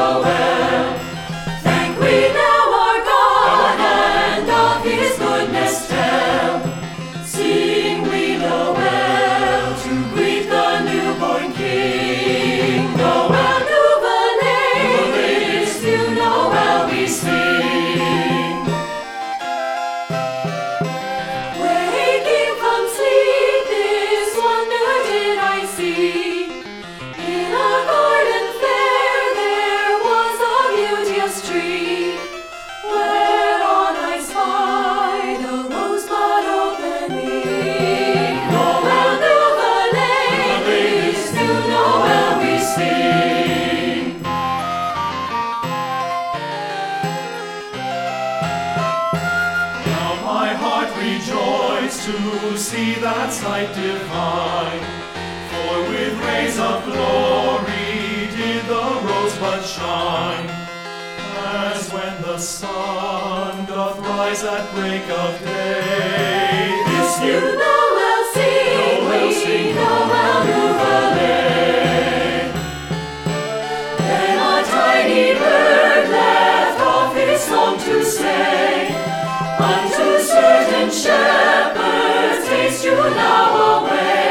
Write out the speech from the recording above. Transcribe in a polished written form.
Noel. Thank we now our God, and of his goodness tell. Sing we Noel to greet the newborn King. Noel, Nouvelle, this new Noel we sing. Waking from sleep, this wonder did I see. In a garden fair there was a beauteous tree, whereon I spied a rosebud opening. Noel, Nouvelle, this new Noel we sing. Now my heart rejoiced to see that sight divine, for with rays of glory did the rosebud shine, as when the sun doth rise at break of day. This New new Noel sing Noel we, sing, Noel Nouvelle. Then a tiny bird left off his song to say, unto certain shepherds haste you now away.